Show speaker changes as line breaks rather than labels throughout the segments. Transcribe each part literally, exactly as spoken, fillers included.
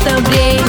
добрей.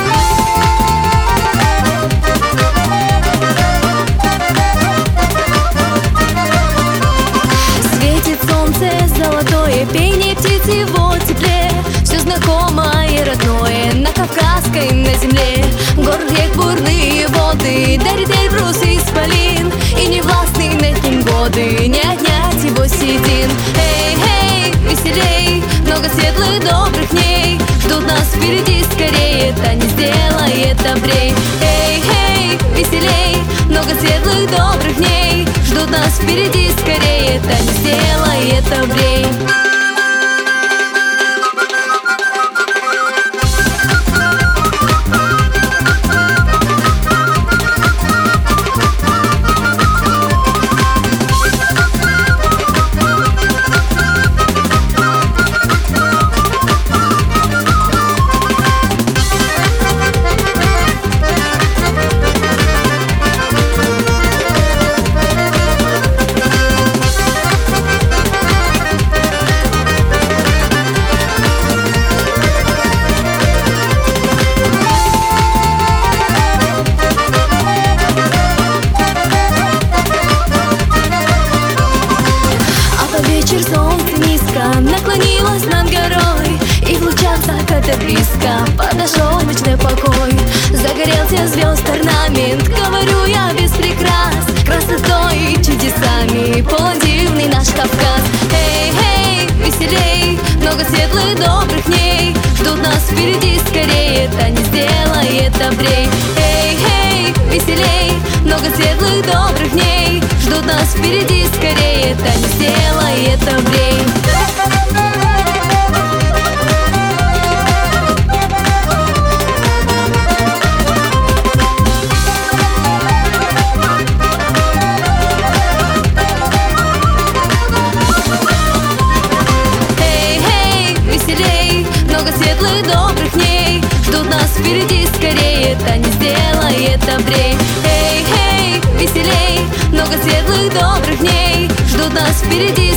Светит солнце золотое, пение птиц его тепле. Все знакомое и родное на Кавказской, на земле. Гор, рек, бурные воды, дарит Эльбрус и исполин. И не властны над ним годы, не отнять его седин. Эй, эй, веселей, много светлых добрых дней ждут нас впереди скорее, это не сделает добрей. Эй, эй, веселей, много светлых добрых дней ждут нас впереди скорее, это не сделает добрей. Вечер, солнце низко наклонилось над горой, и в лучах заката близко подошел ночной покой. Загорелся звезд орнамент, говорю я без прикрас, красотой и чудесами полон дивный наш Кавказ. Эй, эй, веселей, много светлых добрых дней ждут нас впереди скорее, это не сделает добрей. Эй, эй, веселей, много светлых добрых дней ждут нас впереди скорее, это не сделает добрей. Эй, эй, веселей, много светлых добрых дней ждут нас впереди скорее, это не сделает добрей. Эй, эй, веселей, много светлых добрых дней ждут нас впереди